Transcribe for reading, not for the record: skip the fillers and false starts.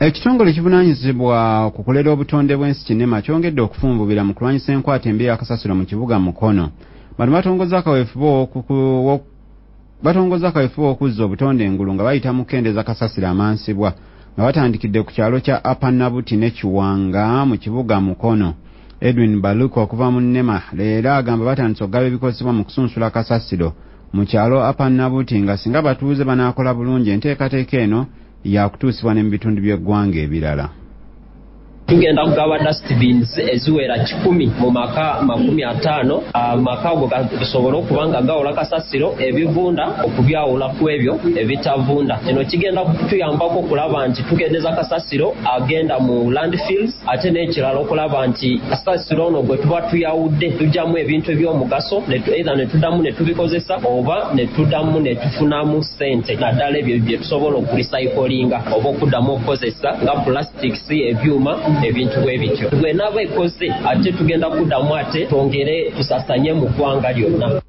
Ekitongole kivunaanyizibwa ku kulera obutonde bw'ensi Kinema kyongedde okufunvubira mu kulwanyisa enkwata embi ya kasasiro mu kibuga Mukono. Bano batongoza akaweefube okuzza obutonde engulu nga bayita mu kukendeza kasasiro amansibwa nga batandikidde ku kyalo kya Upper Nabuti ne Kiwanga mu kibuga Mukono. Edwin Baluko okuva mu Nema leero agamba batandise okugaba ebikozesebwa mu kusunsula kasasiro mu kyalo Upper Nabuti nga singa batuuze banaakola bulungi enteekateeka eno ya kutuusibwa ne mu bitundu by'eggwanga ebirala. Tugenda kugaba dustbins eziwera 10 mu maka 50 amaka ago gasobola okuba nga gawola kasasiro ebivunda okubyawula ku ebyo ebitavunda. Kino kigenda kutuyambako okulaba nti tukendeza kasasiro agenda mu landfills ate n'ekirala okulaba nti kasasiro ono gwe tuba tuyawudde tujjamu ebintu eby'omugaso either ne tuddamu ne tubikozesa oba ne tuddamu ne tufunamu ssente naddala ebyo bye tusobola okurecyclinga oba okuddamu okukozesa nga plastics ebyuma ebintu bwebityo. Bwe naba ekoze ate tugenda kuddamu ate twongere tusasanye mu ggwanga lyonna.